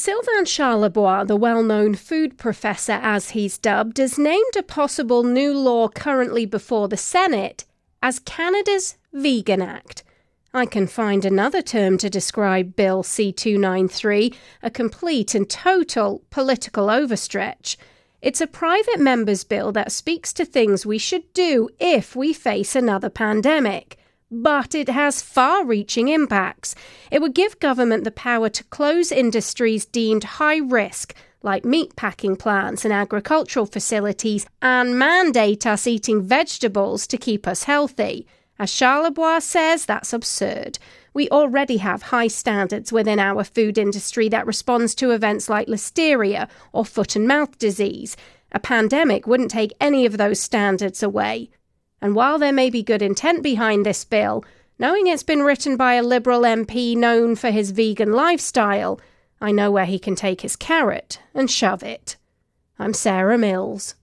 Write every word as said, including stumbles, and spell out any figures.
Sylvain Charlebois, the well-known food professor as he's dubbed, has named a possible new law currently before the Senate as Canada's Vegan Act. I can find another term to describe Bill C two ninety-three, a complete and total political overstretch. It's a private member's bill that speaks to things we should do if we face another pandemic. But it has far-reaching impacts. It would give government the power to close industries deemed high risk, like meat packing plants and agricultural facilities, and mandate us eating vegetables to keep us healthy. As Charlebois says, that's absurd. We already have high standards within our food industry that responds to events like listeria or foot and mouth disease. A pandemic wouldn't take any of those standards away. And while there may be good intent behind this bill, knowing it's been written by a Liberal M P known for his vegan lifestyle, I know where he can take his carrot and shove it. I'm Sarah Mills.